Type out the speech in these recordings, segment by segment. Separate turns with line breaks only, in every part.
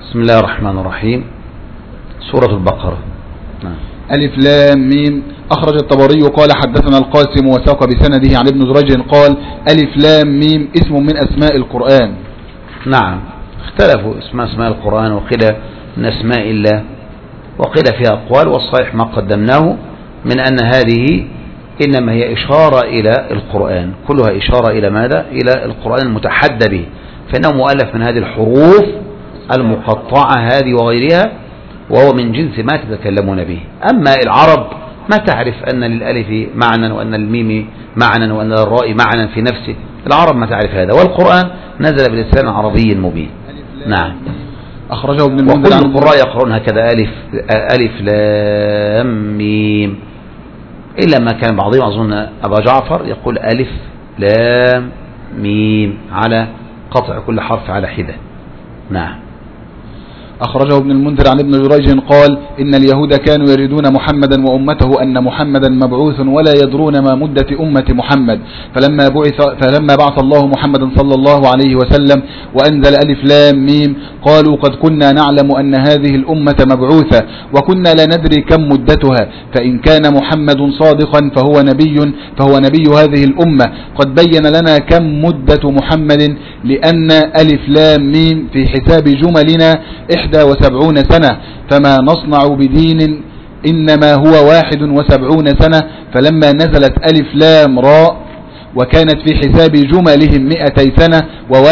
بسم الله الرحمن الرحيم. سورة البقرة.
ألف لام ميم. أخرج الطبري قال حدثنا القاسم وساق بسنده عن ابن جريج قال ألف لام ميم اسم من أسماء القرآن.
نعم، اختلفوا اسماء القرآن، وقيل من أسماء الله، وقيل فيها أقوال، والصحيح ما قدمناه من أن هذه إنما هي إشارة إلى القرآن، كلها إشارة إلى ماذا؟ إلى القرآن المتحدى به، فإنه مؤلف من هذه الحروف المقطعة هذه وغيرها، وهو من جنس ما تتكلمون به. أما العرب ما تعرف أن للألف معنى، وأن للميم معنى، وأن للراء معنى في نفسه، العرب ما تعرف هذا، والقرآن نزل بلسان عربي مبين. نعم.
أخرجه ابن المنذر.
وكل القراء يقرؤون هكذا ألف لام ميم، إلا ما كان بعضهم أظن أبا جعفر يقول ألف لام ميم على قطع كل حرف على حدة. نعم.
أخرجه ابن المنذر عن ابن جريج قال إن اليهود كانوا يريدون محمدا وأمته أن محمدا مبعوث ولا يدرون ما مدة أمة محمد، فلما بعث الله محمدا صلى الله عليه وسلم وأنزل ألف لام ميم قالوا قد كنا نعلم أن هذه الأمة مبعوثة وكنا لا ندري كم مدتها، فإن كان محمد صادقا فهو نبي هذه الأمة، قد بين لنا كم مدة محمد، لأن ألف لام ميم في حساب جملنا 71 سنة، فما نصنع بدين إنما هو 71 سنة. فلما نزلت ألف لام راء وكانت في حساب جملهم 200 سنة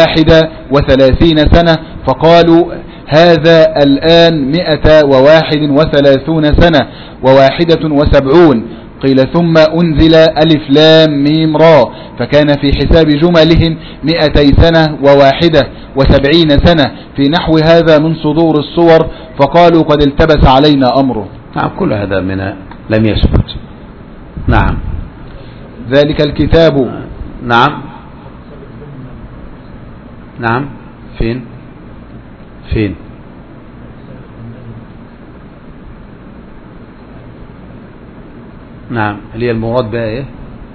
و31 سنة، فقالوا هذا الآن 131 سنة و71. قيل ثم أنزل ألف لام ميم راء فكان في حساب جملهم 200 سنة و71 سنة، في نحو هذا من صدور الصور، فقالوا قد التبس علينا أمره.
نعم، كل هذا من لم يثبت. نعم.
ذلك الكتاب.
نعم. نعم. فين نعم، اللي هي المراد بها ايه؟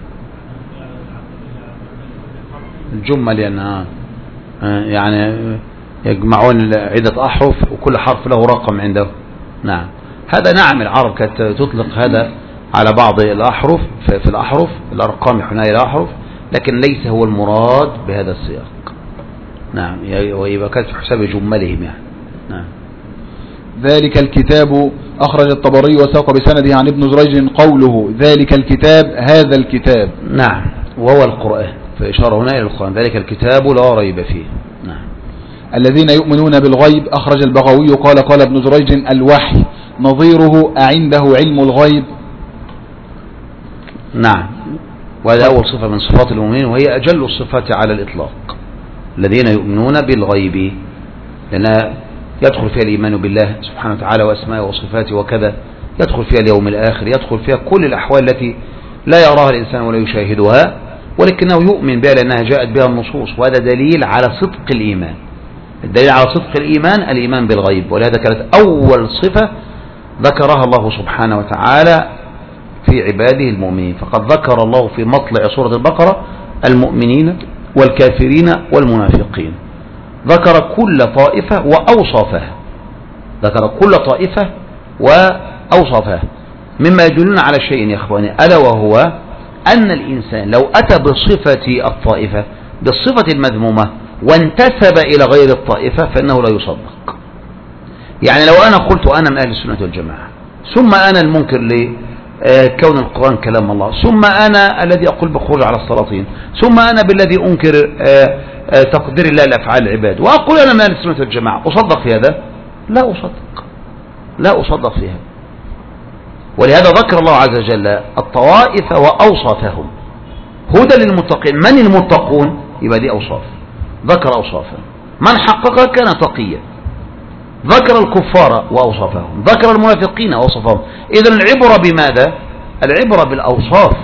الجمل، لأنها يعني يجمعون عدة أحرف وكل حرف له رقم عنده. نعم، هذا نعم، العرب كانت تطلق هذا على بعض الأحرف، في الأحرف الأرقام يحنها إلى أحرف، لكن ليس هو المراد بهذا السياق. نعم، ويبقى كانت في حساب جملهم يعني. نعم.
ذلك الكتاب. أخرج الطبري وساق بسنده عن ابن جريج قوله ذلك الكتاب هذا الكتاب.
نعم، وهو القرآن، فإشارة هنا إلى القرآن، ذلك الكتاب لا ريب فيه. نعم.
الذين يؤمنون بالغيب. أخرج البغوي قال ابن جريج الوحي، نظيره أعنده علم الغيب.
نعم، وهذا أول صفة من صفات المؤمنين، وهي أجل الصفات على الإطلاق، الذين يؤمنون بالغيب، لأن يدخل فيها الإيمان بالله سبحانه وتعالى وأسمائه وصفاته وكذا، يدخل فيها اليوم الآخر، يدخل فيها كل الأحوال التي لا يراها الإنسان ولا يشاهدها، ولكنه يؤمن بها لأنها جاءت بها النصوص، وهذا دليل على صدق الإيمان. الدليل على صدق الإيمان بالغيب، ولهذا كانت أول صفة ذكرها الله سبحانه وتعالى في عباده المؤمنين، فقد ذكر الله في مطلع سورة البقرة المؤمنين والكافرين والمنافقين، ذكر كل طائفة وأوصافها، مما يدلنا على شيء يا إخواني، ألا وهو أن الإنسان لو أتى بصفة الطائفة بالصفة المذمومة وانتسب إلى غير الطائفة فإنه لا يصدق. يعني لو أنا قلت أنا من أهل السنة والجماعة، ثم أنا المنكر لكون القرآن كلام الله، ثم أنا الذي أقول بخروج على السلاطين، ثم أنا بالذي أنكر تقدير الله لأفعال العباد، وأقول أنا من أهل السنة والجماعة، أصدق في هذا؟ لا أصدق فيها. ولهذا ذكر الله عز وجل الطوائف وأوصافهم، هدى للمتقين. من المتقون؟ يبقى دي أوصاف، ذكر أوصافهم، من حققها كان تقيا، ذكر الكفار وأوصافهم، ذكر المنافقين وأوصافهم. إذن العبرة بماذا؟ العبرة بالأوصاف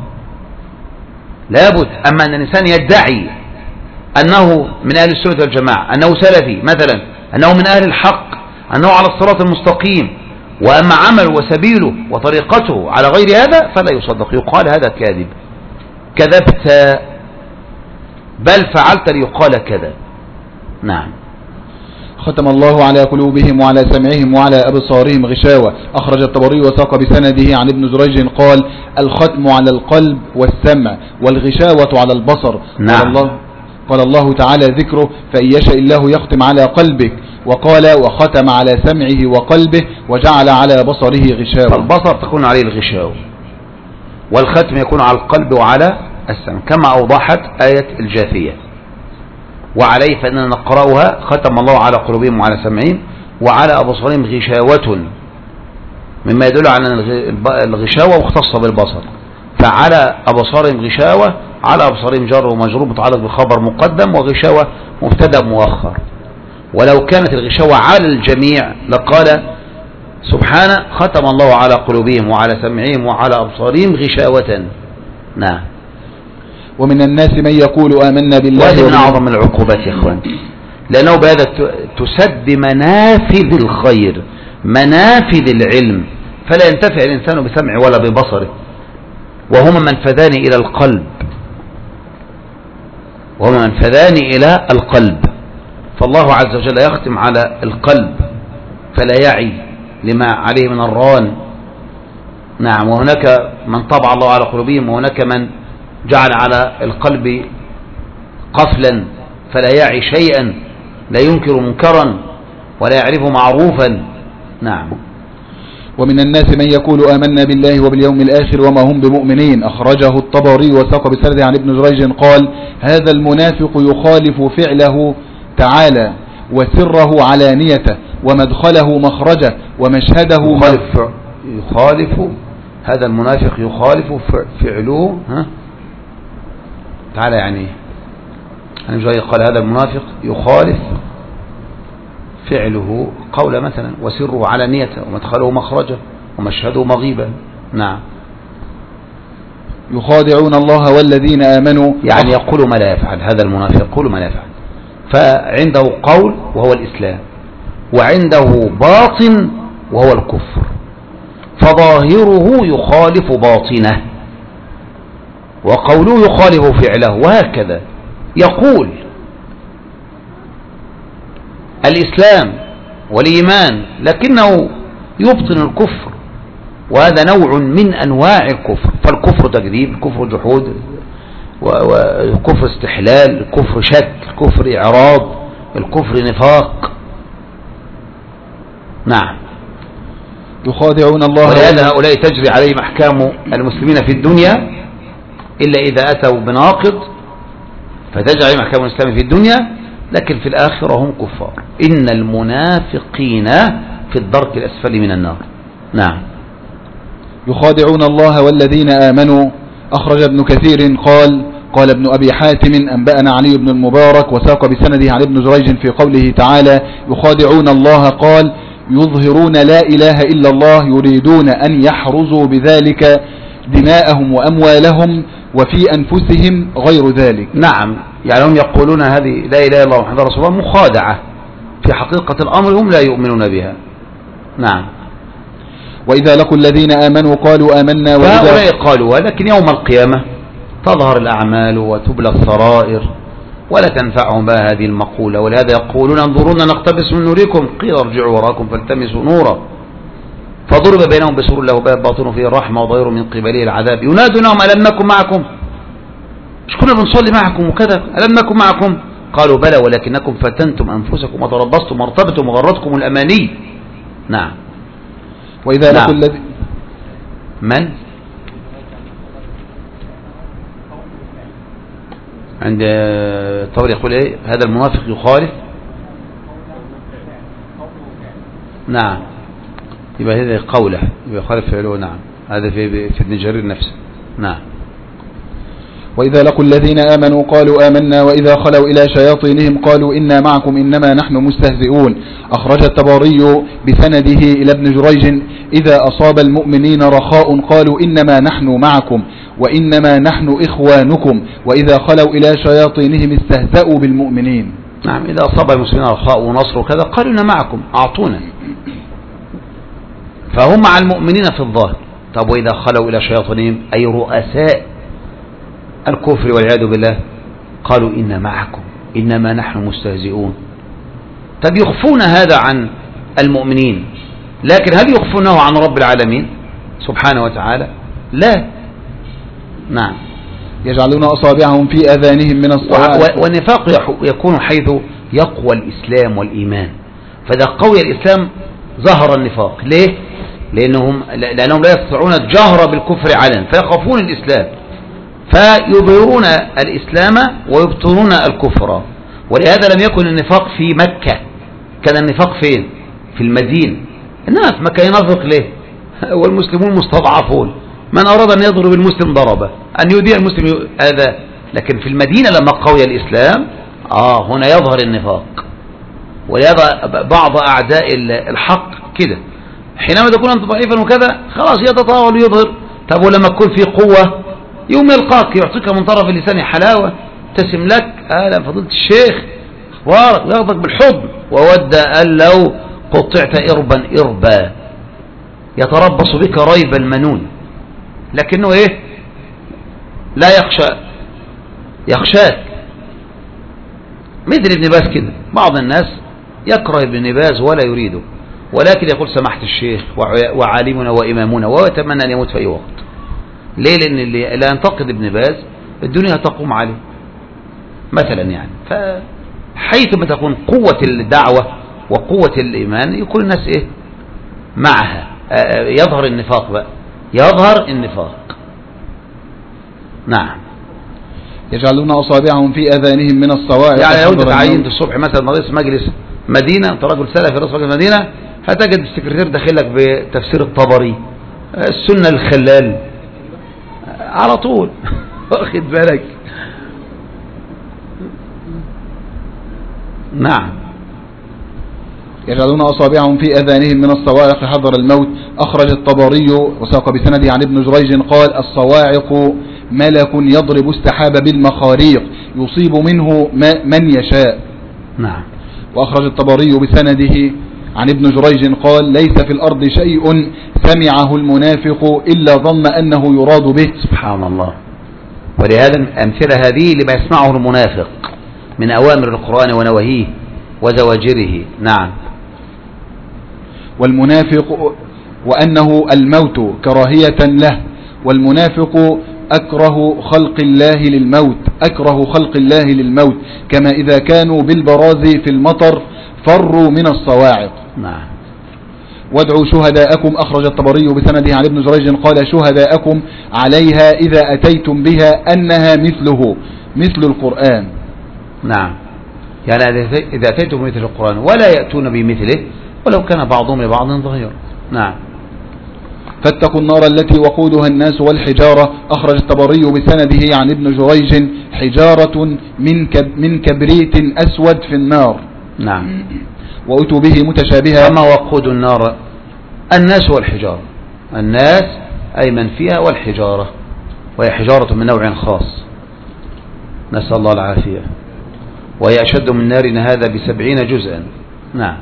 لابد. أما أن الإنسان يدعي أنه من أهل السنة والجماعة، أنه سلفي مثلا، أنه من أهل الحق، أنه على الصراط المستقيم، وأما عمل وسبيله وطريقته على غير هذا فلا يصدق، يقال هذا كاذب، كذبت، بل فعلت ليقال كذا. نعم.
ختم الله على قلوبهم وعلى سمعهم وعلى أبصارهم غشاوة. أخرج الطبري وساق بسنده عن ابن جريج قال الختم على القلب والسمع والغشاوة على البصر.
نعم.
قال الله تعالى ذكره فإن يشاء الله يختم على قلبك، وقال وختم على سمعه وقلبه وجعل على بصره غشاوة.
فالبصر تكون عليه الغشاوة، والختم يكون على القلب وعلى السمع كما أوضحت آية الجاثية. وعليه فإننا نقرأها ختم الله على قلوبهم وعلى سمعهم وعلى أبصارهم غشاوة، مما يدل على أن الغشاوة مختصة بالبصر. فعلى أبصارهم غشاوة، على أبصارهم جار ومجرور متعلق بالخبر مقدم، وغشاوة مبتدأ مؤخر. ولو كانت الغشاوة على الجميع لقال سبحانه ختم الله على قلوبهم وعلى سمعهم وعلى أبصارهم غشاوة. نعم.
ومن الناس من يقول آمنا بالله،
وهذه من أعظم العقوبات يا إخوان، لأنه بهذا تسد منافذ الخير، منافذ العلم، فلا ينتفع الإنسان بسمعه ولا ببصره، وهما منفذان إلى القلب، وهما منفذان إلى القلب. فالله عز وجل يختم على القلب فلا يعي لما عليه من الران. نعم. وهناك من طبع الله على قلوبهم، وهناك من جعل على القلب قفلا فلا يعي شيئا، لا ينكر منكرا ولا يعرف معروفا. نعم.
ومن الناس من يقول آمنا بالله وباليوم الآخر وما هم بمؤمنين. أخرجه الطبري وساق بسنده عن ابن جريج قال هذا المنافق يخالف فعله تعالى وسره علانيته ومدخله مخرجه ومشهده
يخالف هذا المنافق يخالف فعله تعالى، يعني مش قال هذا المنافق يخالف فعله قول مثلا وسره علانيته ومدخله مخرجه ومشهده مغيبا. نعم.
يخادعون الله والذين آمنوا،
يعني يقول ما لا يفعل. هذا المنافق يقول ما لا يفعل، فعنده قول وهو الإسلام، وعنده باطن وهو الكفر، فظاهره يخالف باطنه وقوله يخالف فعله، وهكذا يقول الإسلام والإيمان لكنه يبطن الكفر، وهذا نوع من أنواع الكفر. فالكفر تكذيب، الكفر جحود، والكفر استحلال، الكفر شك، الكفر إعراض، الكفر نفاق. نعم.
يخادعون الله،
ولهذا هؤلاء تجري عليهم أحكام المسلمين في الدنيا إلا إذا أتوا بناقض، فتجري عليهم أحكام الإسلام في الدنيا، لكن في الآخرة هم كفار. إن المنافقين في الدرك الأسفل من النار. نعم.
يخادعون الله والذين آمنوا. أخرج ابن كثير قال ابن أبي حاتم أنبأنا علي بن المبارك وساق بسنده عن ابن جريج في قوله تعالى يخادعون الله قال يظهرون لا إله إلا الله يريدون أن يحرزوا بذلك دماءهم وأموالهم وفي أنفسهم غير ذلك.
نعم. يعني هم يقولون هذه لا إله إلا الله محمد رسول الله مخادعة، في حقيقة الأمر هم لا يؤمنون بها. نعم.
وإذا لقوا الذين آمنوا قالوا آمنا،
وهؤلاء قالوا، لكن يوم القيامة تظهر الأعمال وتبلى السرائر ولا تنفعهم بها هذه المقولة. ولهذا يقولون انظرونا نقتبس من نوركم قيل ارجعوا وراكم فالتمسوا نورا فضرب بينهم بسور له باب باطنه فيه الرحمة وظاهر من قبله العذاب ينادونهم ألم نكن معكم، مش كنا بنصلي معكم وكذا، ألم نكن معكم قالوا بلى ولكنكم فتنتم أنفسكم وتربصتم وارتبتم وغرتكم الأماني. نعم.
وإذا لقوا الذي
من عند طبعا يقول ايه هذا المنافق يخالف. نعم. يبقى هذا قوله يبقى يخالف فعله. نعم. هذا في ابن جرير نفسه. نعم.
وإذا لقوا الذين آمنوا قالوا آمنا وإذا خلوا إلى شياطينهم قالوا إنا معكم إنما نحن مستهزئون. أخرج الطبري بسنده إلى ابن جريج إذا أصاب المؤمنين رخاء قالوا إنما نحن معكم وإنما نحن إخوانكم وإذا خلوا إلى شياطينهم استهزأوا بالمؤمنين.
نعم. إذا أصاب المسلمين رخاء ونصر وكذا قالوا إنا معكم أعطونا، فهم مع المؤمنين في الظاهر. طب وإذا خلوا إلى شياطينهم أي رؤساء الكفر والعياذ بالله قالوا إنا معكم إنما نحن مستهزئون. طب يخفون هذا عن المؤمنين، لكن هل يخفونه عن رب العالمين سبحانه وتعالى؟ لا. نعم.
يجعلون أصابعهم في أذانهم من الصواعق.
والنفاق يكون حيث يقوى الإسلام والإيمان، فإذا قوي الإسلام ظهر النفاق. ليه؟ لأنهم لا يستطيعون الجهر بالكفر علنا، فيخافون الإسلام فيظهرون الإسلام ويبطلون الكفر. ولهذا لم يكن النفاق في مكة، كان النفاق فين؟ في المدينة. إنما في مكة ينافق ليه؟ والمسلمون مستضعفون، من أراد أن يضرب المسلم ضربه، أن يؤذي المسلم هذا. لكن في المدينة لما قوي الإسلام هنا يظهر النفاق. ولهذا بعض أعداء الحق كده، حينما تكون أنت ضعيفا وكذا خلاص يتطاول ويظهر. طب ولما تكون في قوة يوم يلقاك يعطيك من طرف اللسان حلاوة، تسم لك أهلا فضيلة الشيخ أخبارك، وياخذك بالحضن، وود أن لو قطعت إربا إربا، يتربص بك ريب المنون، لكنه إيه؟ لا يخشاك. مثل ابن باز كده، بعض الناس يكره ابن باز ولا يريده، ولكن يقول سمحت الشيخ وعالمنا وإمامنا، ويتمنى أن يموت في أي وقت. ليه؟ لأن اللي لا ينتقد ابن باز الدنيا تقوم عليه مثلا يعني. فحيثما تكون قوة الدعوة وقوة الإيمان يكون الناس إيه؟ معها. يظهر النفاق بقى، يظهر النفاق. نعم.
يجعلون أصابعهم في أذانهم من الصواعق.
يعني لو أنت تعينت الصبح مثلا رئيس مجلس مدينة، أنت رجل سلفي رئيس مجلس مدينة، هتجد السكرتير داخلك بتفسير الطبري، السنة الخلال على طول. واخد بالك؟ نعم.
يجعلون أصابعهم في أذانهم من الصواعق حذر الموت. أخرج الطبري وساق بسنده عن ابن جريج قال الصواعق ملك يضرب السحاب بالمخاريق يصيب منه من يشاء.
نعم.
وأخرج الطبري بسنده عن ابن جريج قال ليس في الأرض شيء سمعه المنافق إلا ظن أنه يراد به.
سبحان الله. ولهذا الأمثلة هذه لما يسمعه المنافق من أوامر القرآن ونواهيه وزواجره. نعم.
والمنافق وأنه الموت كراهية له، والمنافق أكره خلق الله للموت، أكره خلق الله للموت، كما إذا كانوا بالبراز في المطر فروا من الصواعق.
نعم.
وادعوا شهداءكم. أخرج الطبري بسنده عن ابن جريج قال شهداءكم عليها إذا أتيتم بها أنها مثل القرآن.
نعم. يعني إذا أتيتم بمثل القرآن ولا يأتون بمثله ولو كان بعضهم لبعض ظهير. نعم.
فاتقوا النار التي وقودها الناس والحجارة. أخرج الطبري بسنده عن ابن جريج حجارة من كبريت أسود في النار.
نعم.
وأتوا به متشابها.
وما وقود النار؟ الناس والحجارة. الناس أي من فيها، والحجارة وهي حجارة من نوع خاص، نسأل الله العافية، وهي أشد من نارنا هذا ب70 جزءا. نعم.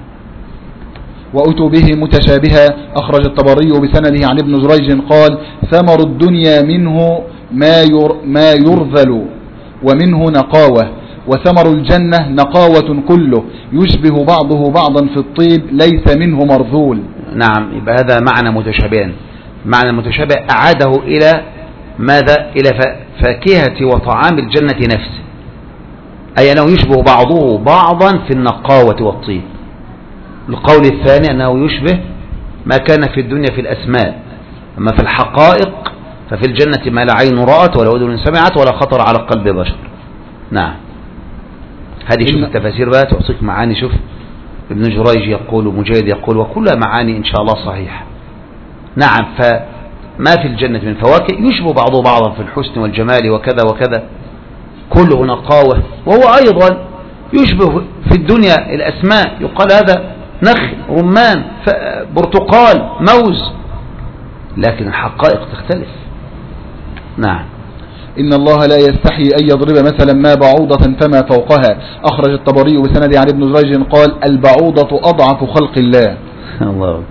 وأتوا به متشابها. أخرج الطبري بسنده عن ابن جريج قال ثمر الدنيا منه ما يرذل ومنه نقاوة، وثمر الجنة نقاوة كله يشبه بعضه بعضا في الطيب ليس منه مرذول.
نعم. يبقى هذا معنى متشابهين. معنى متشابه أعاده إلى ماذا؟ إلى فاكهة وطعام الجنة نفسه، أي أنه يشبه بعضه بعضا في النقاوة والطيب. القول الثاني أنه يشبه ما كان في الدنيا في الأسماء، أما في الحقائق ففي الجنة ما لا عين رأت ولا أذن سمعت ولا خطر على قلب بشر. نعم. هذه شوف التفاسير بقى تعطيك معاني. شوف ابن جريج يقول ومجاهد يقول، وكلها معاني إن شاء الله صحيحة. نعم. فما في الجنة من فواكه يشبه بعضه بعضا في الحسن والجمال وكذا وكذا، كله نقاوة. وهو أيضا يشبه في الدنيا الأسماء، يقال هذا نخل، رمان، برتقال، موز، لكن الحقائق تختلف. نعم.
إن الله لا يستحي أن يضرب مثلا ما بعوضة فما فوقها. أخرج الطبري بسند عن ابن جريج قال البعوضة أضعف خلق الله.
الله.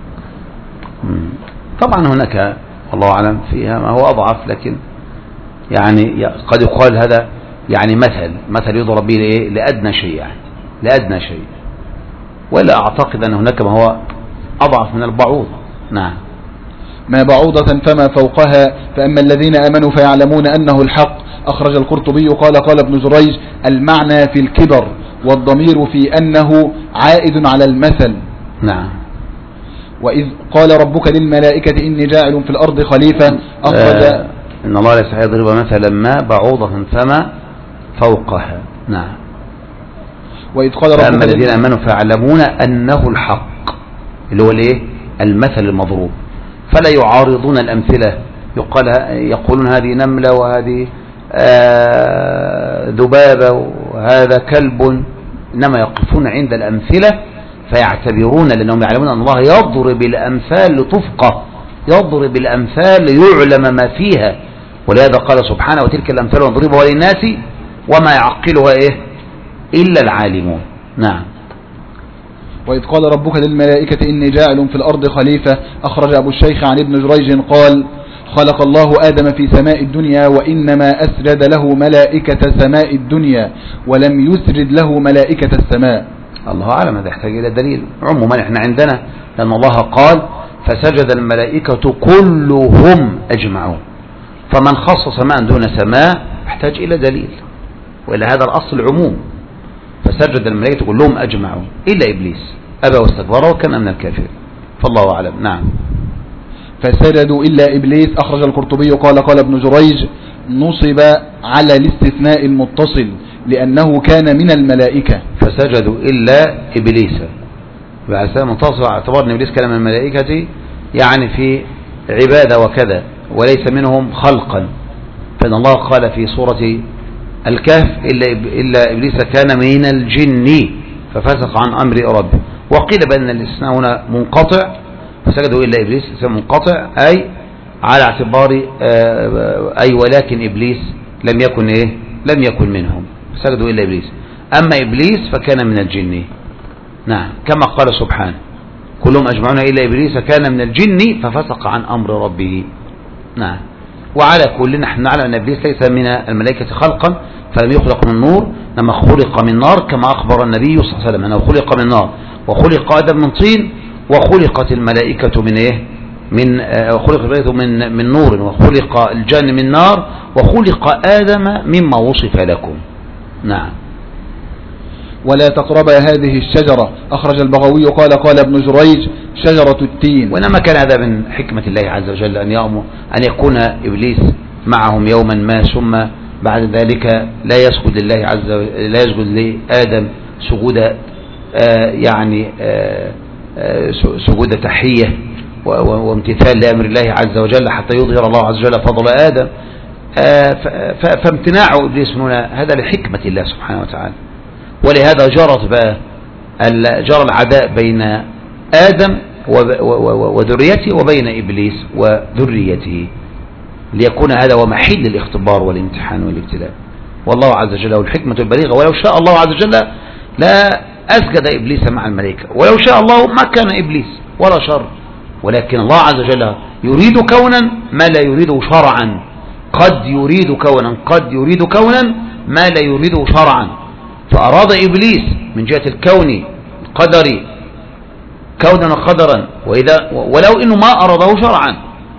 طبعا هناك الله أعلم فيها ما هو أضعف، لكن يعني قد يقال هذا يعني مثل يضرب به لأدنى شيء، يعني لأدنى شيء. ولا أعتقد أن هناك ما هو أضعف من البعوضة. نعم.
ما بعوضة فما فوقها، فأما الذين آمنوا فيعلمون أنه الحق. أخرج القرطبي قال ابن جريج: المعنى في الكبر، والضمير في أنه عائد على المثل.
نعم.
وإذ قال ربك للملائكة إني جاعل في الأرض خليفة. أخرج
إن الله لا يستحي يضرب مثلا ما بعوضة فما فوقها. نعم.
وإذ قال ربك
فأما الذين آمنوا فيعلمون أنه الحق، اللي هو الايه؟ المثل المضروب، فلا يعارضون الأمثلة، يقولون هذه نملة وهذه ذبابة وهذا كلب، إنما يقفون عند الأمثلة فيعتبرون، لأنهم يعلمون أن الله يضرب الأمثال لتفقه، يضرب الأمثال ليعلم ما فيها. ولهذا قال سبحانه: وتلك الأمثال نضربها للناس وما يعقلها إلا العالمون. نعم.
وإذ قال ربك للملائكة إني جاعل في الأرض خليفة. أخرج أبو الشيخ عن ابن جريج قال: خلق الله آدم في سماء الدنيا، وإنما أسجد له ملائكة سماء الدنيا ولم يسجد له ملائكة السماء.
الله أعلم، هذا يحتاج إلى دليل. عموما احنا عندنا لأن الله قال: فسجد الملائكة كلهم أجمعون، فمن خص سماء دون سماء يحتاج إلى دليل، وإلى هذا الأصل العموم. فسجد الملائكة كلهم أجمعون إلا إبليس أبى واستكبر وكان من الكافرين، فالله أعلم. نعم.
فسجدوا إلا إبليس. أخرج القرطبي قال ابن جريج: نصب على الاستثناء المتصل لأنه كان من الملائكة.
فسجدوا إلا إبليس بأساس منتصب، اعتبار أن إبليس كان من الملائكة يعني في عبادة وكذا وليس منهم خلقا، فإن الله قال في سورة الكهف: إلا إبليس كان من الجن ففسق عن أمر ربه. وقيل بأن الاستثناء هنا منقطع، فسجدوا إلا إبليس منقطع أي على اعتبار أي ولكن إبليس لم يكن منهم، سجدوا إلا إبليس. أما إبليس فكان من الجن. نعم. كما قال سبحانه: كلهم أجمعون إلا إبليس كان من الجن ففسق عن أمر ربه. نعم. وعلى كل نحن نعلم أن إبليس ليس من الملائكة خلقا، فلم يخلق من نور، إنما خلق من نار، كما أخبر النبي صلى الله عليه وسلم أنه خلق من نار، وخلق آدم من طين، وخلقت الملائكة خلق الملائكة من نور، وخلق الجن من نار، وخلق آدم مما وصف لكم. نعم.
ولا تقربا هذه الشجرة. أخرج البغوي قال ابن جريج: شجرة التين.
وإنما كان هذا من حكمة الله عز وجل أن يكون إبليس معهم يوما ما، ثم بعد ذلك لا يسجد لله عز وجل، لا يسجد لآدم سجود سجود تحية وامتثال لأمر الله عز وجل حتى يظهر الله عز وجل فضل آدم. فامتناع إبليس هنا هذا لحكمة الله سبحانه وتعالى. ولهذا جرى العداء بين آدم وذريته وبين إبليس وذريته، ليكون هذا هو محل الاختبار والامتحان والابتلاء. والله عز وجل له الحكمة البليغة، ولو شاء الله عز وجل لا أسجد إبليس مع الملائكة، ولو شاء الله ما كان إبليس ولا شر، ولكن الله عز وجل يريد كونا ما لا يريده شرعا، قد يريد كونا ما لا يريده شرعا. فأراد إبليس من جهة الكون القدري كونا وقدرا، ولو إنه ما أراده شرعا،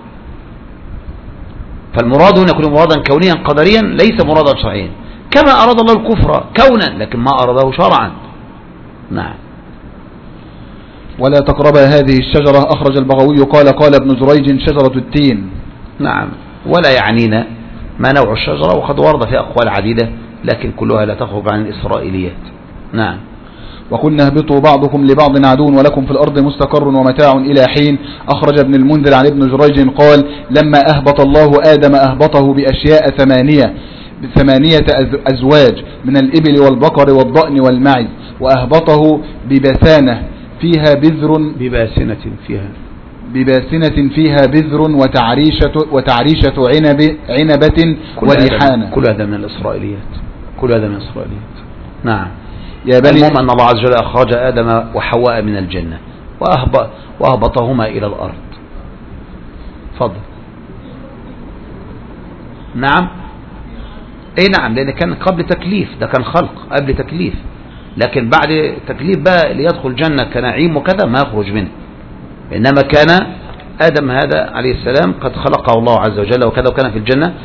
فالمراد هنا يكون مرادا كونيا قدريا ليس مرادا شرعيا، كما أراد الله الكفر كونا لكن ما أراده شرعا. نعم.
ولا تقرب هذه الشجرة. أخرج البغوي قال ابن جريج: شجرة التين.
نعم. ولا يعنينا ما نوع الشجرة، وقد ورد في أقوال عديدة لكن كلها لا تخرج عن الإسرائيليات. نعم.
وقلنا اهبطوا بعضكم لبعض عدو ولكم في الأرض مستقر ومتاع إلى حين. أخرج ابن المنذر عن ابن جريج قال: لما أهبط الله آدم أهبطه بأشياء ثمانية أزواج من الإبل والبقر والضأن والمعز، وأهبطه ببسانة فيها فيها بذر وتعريشة عنبة وريحانة.
كل هذا من الإسرائيليات. نعم.
يا بني
المهم أن الله عز وجل أخرج آدم وحواء من الجنة وأهبطهما إلى الأرض. فضل. نعم. نعم، لأن كان قبل تكليف، ده كان خلق قبل تكليف. لكن بعد تكليف بقى ليدخل الجنة كنعيم وكذا ما يخرج منه. إنما كان آدم هذا عليه السلام قد خلقه الله عز وجل وكذا وكان في الجنة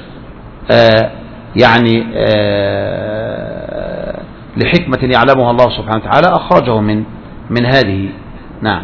يعني لحكمة يعلمها الله سبحانه وتعالى أخرجه من هذه. نعم.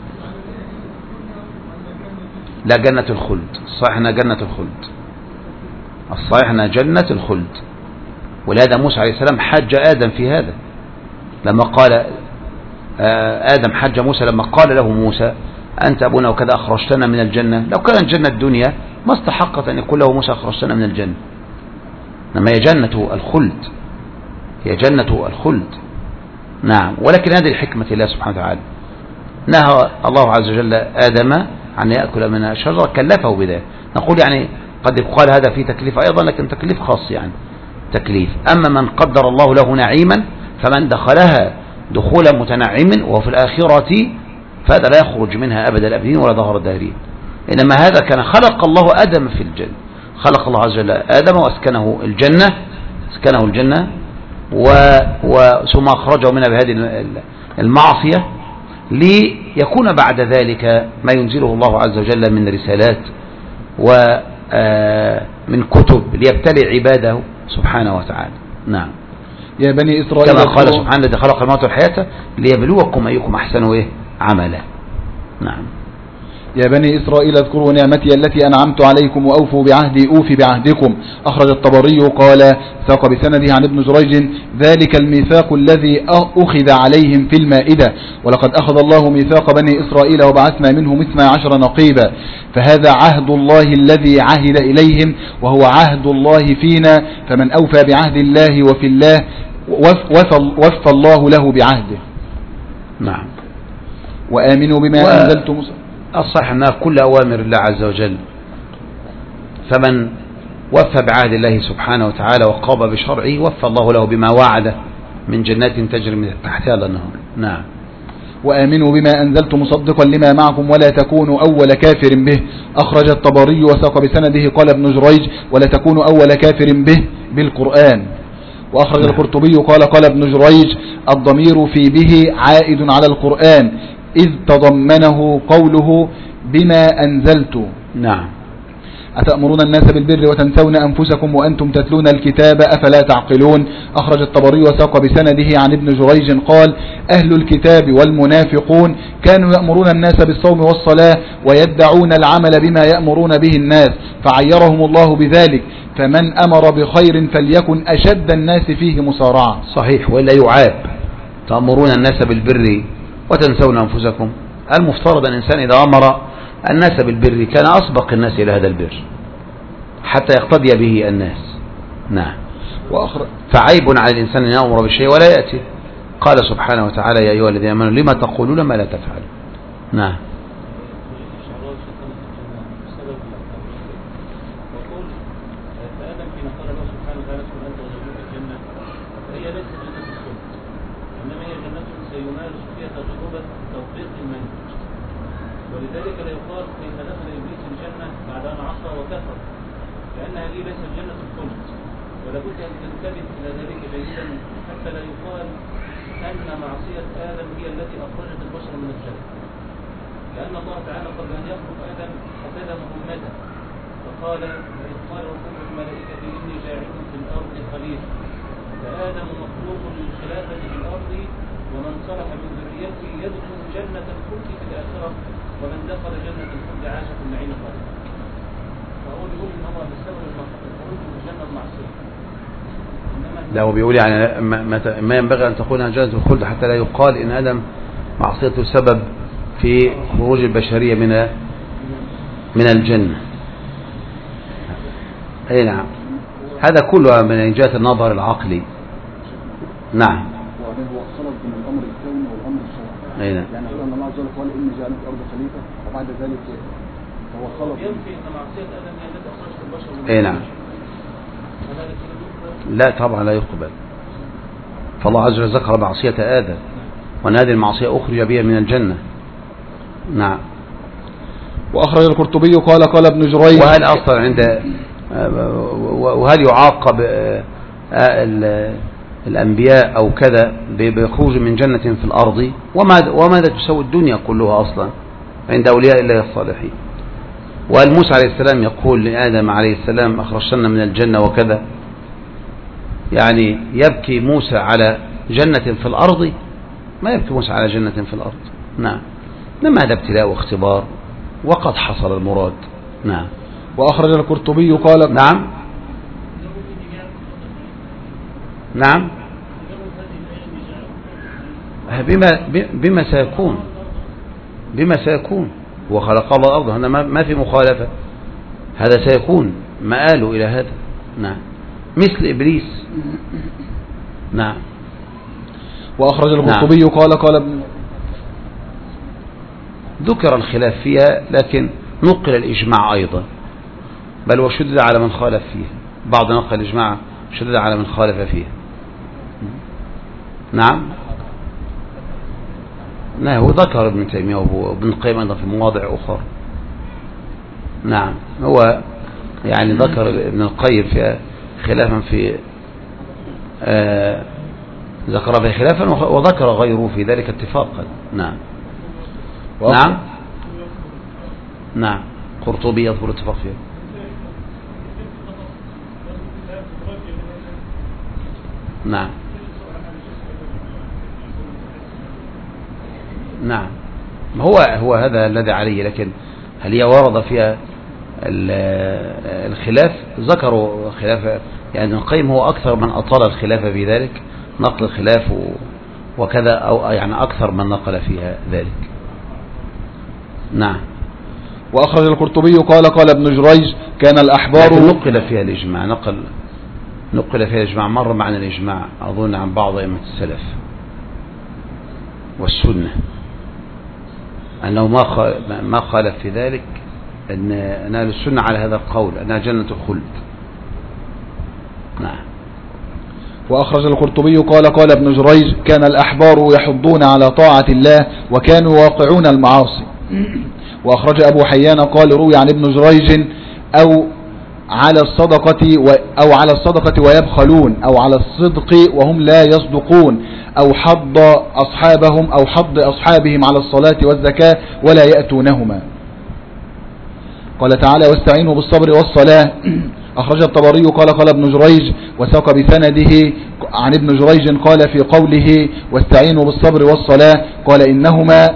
لا جنة الخلد، الصحيح أنها جنة الخلد، الصحيح أنها جنة الخلد. ولهذا موسى عليه السلام حج آدم في هذا لما قال آدم حج موسى لما قال له موسى أنت أبونا وكذا أخرجتنا من الجنة. لو كانت جنة الدنيا ما استحقت أن يقول له موسى أخرجتنا من الجنة، إنما هي جنة الخلد، هي جنة الخلد. نعم. ولكن هذه الحكمة الله سبحانه وتعالى نهى الله عز وجل آدم عن يأكل من الشجرة، كلفه بذلك. نقول يعني قد يقال هذا فيه تكليف أيضا، لكن تكليف خاص يعني تكليف. أما من قدر الله له نعيما فمن دخلها دخولا متنعما وفي الآخرة فهذا لا يخرج منها أبدا الأبدين ولا ظهر الداهرين. إنما هذا كان خلق الله آدم في الجنة، خلق الله عز وجل آدم وأسكنه الجنة، أسكنه الجنة ثم أخرجه منها بهذه المعصية ليكون بعد ذلك ما ينزله الله عز وجل من رسالات ومن كتب ليبتلي عباده سبحانه وتعالى. نعم.
يا بني إسرائيل
كما قال سبحانه الذي خلق الموت والحياة ليبلوكم أيكم أحسن عملا. نعم.
يا بني إسرائيل اذكروا نعمتي التي أنعمت عليكم وأوفوا بعهدي أوفي بعهدكم. أخرج الطبري قال ساق بسنده عن ابن جريج ذلك الميثاق الذي أخذ عليهم في المائدة ولقد أخذ الله ميثاق بني إسرائيل وبعثنا منهم 12 نقيبا فهذا عهد الله الذي عهد إليهم وهو عهد الله فينا فمن أوفى بعهد الله وفي الله وفى الله له بعهده.
نعم.
وآمنوا بما أنزلت
الصح أنها كل أوامر الله عز وجل، فمن وفى بعهد الله سبحانه وتعالى وقام بشرعه وفى الله له بما وعده من جنات تجري من تحتها الأنهار. نعم.
وآمنوا بما أنزلت مصدقا لما معكم ولا تكونوا أول كافر به. أخرج الطبري وساق بسنده قال ابن جريج ولا تكونوا أول كافر به بالقرآن. وأخرج القرطبي قال ابن جريج الضمير في به عائد على القرآن إذ تضمنه قوله بما أنزلت.
نعم.
أتأمرون الناس بالبر وتنسون أنفسكم وأنتم تتلون الكتاب أفلا تعقلون. أخرج الطبري وساق بسنده عن ابن جريج قال أهل الكتاب والمنافقون كانوا يأمرون الناس بالصوم والصلاة ويدعون العمل بما يأمرون به الناس فعيرهم الله بذلك فمن أمر بخير فليكن أشد الناس فيه مسارعة.
صحيح. وإلا يعاب تأمرون الناس بالبر وتنسون أنفسكم. المفترض أن الإنسان إذا أمر الناس بالبر كان أسبق الناس إلى هذا البر حتى يقتدي به الناس. نعم. فعيب على الإنسان أن يأمر بالشيء ولا يأتي. قال سبحانه وتعالى يا أيها الذين آمنوا لما تقولون ما لا تفعلون. نعم.
ولذلك لا يقال كيف دخل إبليس الجنة بعد أن عصى وكفر لأن هذه ليست جنة الخلد ولا بد أن تنتبه إلى ذلك جيدا حتى لا يقال أن معصية آدم هي التي أخرجت البشر من الجنة لأن الله تعالى قبل أن يخلق آدم حدد مهمته فقال إذ قال ربكم الملائكة إني جاعل في الأرض خليفة فآدم مخلوق للخلافة في الأرض ومن صلح من ذريته يدخل جنة الخلد في الآخرة ومن دخل جنة الخلد عاش في النعيم خالدا. فهو بيقول ان هو بسبب الخروج من الجنة المعصية.
لا هو بيقول يعني ما ينبغي أن تكون جنة الخلد حتى لا يقال إن آدم معصيته سبب في خروج البشرية من الجنة. أي نعم. هذا كله من جهة النظر العقلي. نعم.
وهو خلط بين الأمر الكوني والأمر الشرعي.
أي نعم.
يعني أن الله عز وجل قال إني جعل في الأرض خليفة وبعد ذلك هو خلط.
ينفي أن معصية آدم هي التي أخرجت البشر من
أي نعم. لا طبعا لا يقبل. فالله عز وجل ذكر معصية آدم وأن هذه المعصية أخرج بها من الجنة. نعم.
وأخرج القرطبي قال ابن جريج
وهل أصلا وهل يعاقب الأنبياء أو كذا بيخرجوا من جنة في الأرض، وماذا تسوي الدنيا كلها أصلا عند أولياء الله الصالحين. والموسى عليه السلام يقول لآدم عليه السلام أخرجتنا من الجنة وكذا، يعني يبكي موسى على جنة في الأرض؟ ما يبكي موسى على جنة في الأرض. نعم، إنما هذا ابتلاء واختبار وقد حصل المراد. نعم.
وأخرج القرطبي قال
نعم نعم بما سيكون وخلق الله الأرض، هذا ما في مخالفة، هذا سيكون مآله إلى هذا. نعم، مثل إبليس. نعم.
وأخرج القرطبي قال ابن،
ذكر الخلاف فيها لكن نقل الإجماع أيضا، بل وشدد على من خالف فيها، بعض نقل الإجماع شدد على من خالف فيها. نعم. لا، هو ذكر ابن تيمية وابن القيم أيضا في مواضع أخرى. نعم، هو يعني ذكر ابن القيم فيها خلافا في ذكر في خلافا، وذكر غيره في ذلك اتفاقا. نعم. نعم. نعم، قرطبي يذكر اتفاق فيها. نعم. نعم، هو هذا الذي عليه، لكن هل هي ورد فيها الخلاف؟ ذكروا خلاف، يعني القيم هو أكثر من أطال الخلاف في ذلك، نقل الخلاف وكذا، أو يعني أكثر من نقل فيها ذلك. نعم.
وأخرج القرطبي قال ابن جريج كان الأحبار،
نقل فيها الإجماع، نقل فيها الإجماع مرة معنى الإجماع أظن عن بعض أئمة السلف والسنة أنه ما خالف في ذلك، أن أهل السنة على هذا القول أنها جنة الخلد. نعم.
وأخرج القرطبي قال ابن جريج كان الأحبار يحضون على طاعة الله وكانوا واقعون المعاصي. وأخرج أبو حيان قال روي عن ابن جريج أو على الصدقة ويبخلون، أو على الصدق وهم لا يصدقون، أو حض أصحابهم على الصلاة والزكاة ولا يأتونهما. قال تعالى واستعينوا بالصبر والصلاة. أخرج الطبري قال ابن جريج وساق بسنده عن ابن جريج قال في قوله واستعينوا بالصبر والصلاة قال إنهما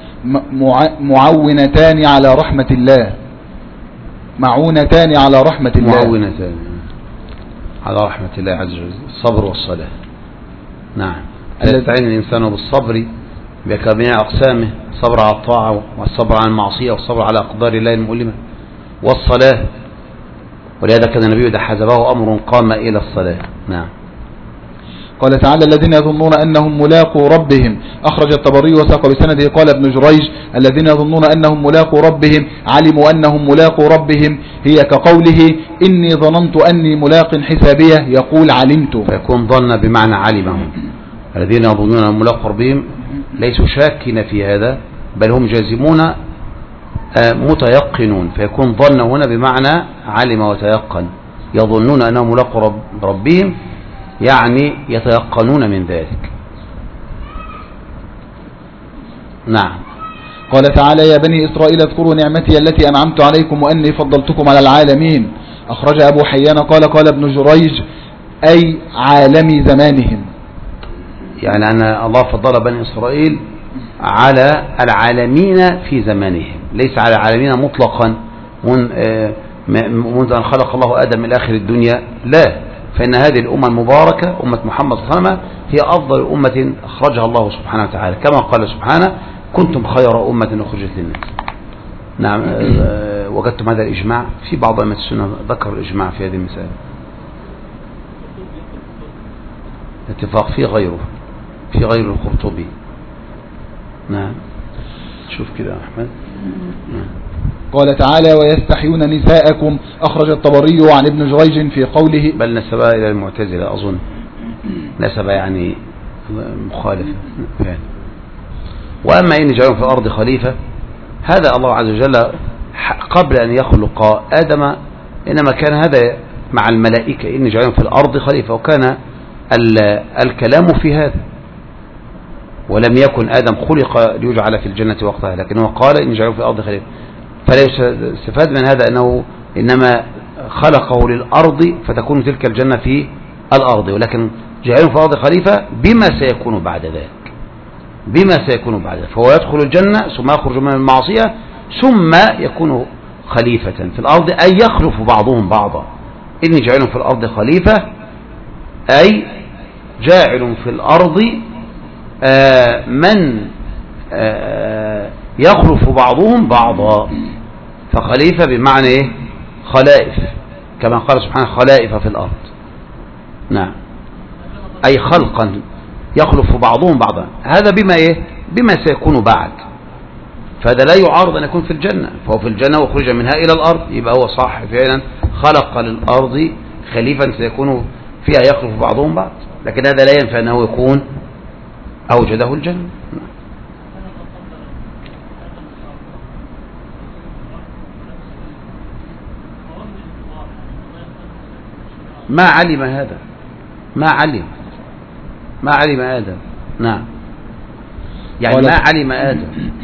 معونتان على رحمة الله، معونتان على رحمة الله،
معونتان على رحمة الله عز وجل، الصبر والصلاة. نعم. يستعين الإنسان بالصبر بجميع أقسامه، الصبر على الطاعة والصبر على المعصية والصبر على أقدار الله المؤلمة، والصلاة، ولهذا كان النبي إذا حزبه أمر قام إلى الصلاة. نعم.
قال تعالى الذين يظنون أنهم ملاقوا ربهم. أخرج الطبري وساق بسنده قال ابن جريج الذين يظنون أنهم ملاقوا ربهم علموا أنهم ملاقوا ربهم، هي كقوله إني ظننت أني ملاق حسابيه يقول علمت،
فيكون ظن بمعنى علمهم. الذين يظنون أنهم ملاقوا ربهم ليسوا شاكين في هذا، بل هم جازمون متيقنون، فيكون ظن هنا بمعنى علم وتيقن. يظنون أنهم ملاقوا ربهم يعني يتيقنون من ذلك. نعم.
قال تعالى يا بني إسرائيل اذكروا نعمتي التي أنعمت عليكم وأني فضلتكم على العالمين. أخرج أبو حيان قال ابن جريج أي عالم زمانهم،
يعني أن الله فضل بني إسرائيل على العالمين في زمانهم، ليس على العالمين مطلقا منذ أن خلق الله آدم إلى آخر الدنيا، لا، فإن هذه الأمة المباركة أمة محمد صلى الله عليه وسلم هي أفضل أمة أخرجها الله سبحانه وتعالى، كما قال سبحانه كنتم خير أمة أخرجت للناس. نعم. وجدتم هذا الإجماع في بعض أئمة السنة ذكروا الإجماع في هذه المسألة، اتفاق في غيره، في غير القرطبي. نعم. شوف كده أحمد. نعم.
قال تعالى ويستحيون نساءكم. أخرج الطبري عن ابن جريج في قوله،
بل نسبها إلى المعتزلة أظن، نسبها يعني مخالفة. وأما إن جعلهم في الأرض خليفة، هذا الله عز وجل قبل أن يخلق آدم إنما كان هذا مع الملائكة، إن جعلهم في الأرض خليفة، وكان الكلام في هذا، ولم يكن آدم خلق ليجعل في الجنة وقتها، لكنه قال إن جعله في الأرض خليفة. فلا يستفاد من هذا أنه إنما خلقه للأرض فتكون تلك الجنة في الأرض، ولكن جعله في الأرض خليفة بما سيكون بعد ذلك، بما سيكون بعد ذلك. فهو يدخل الجنة ثم يخرج من المعصية ثم يكون خليفة في الأرض، أي يخلف بعضهم بعضا. إني جاعل في الأرض خليفة أي جاعل في الأرض من يخلف بعضهم بعضا. فخليفة بمعنى إيه؟ خلائف، كما قال سبحانه خلائف في الأرض. نعم، أي خلقا يخلف بعضهم بعضا. هذا بما إيه؟ بما سيكون بعد. فهذا لا يعارض أن يكون في الجنة، فهو في الجنة وخرج منها إلى الأرض، يبقى هو صح فعلا خلق للأرض خليفا سيكون فيها يخلف بعضهم بعض، لكن هذا لا ينفع أنه يكون أوجده الجنة. ما علم هذا، ما علم آدم. نعم، يعني ما علم آدم.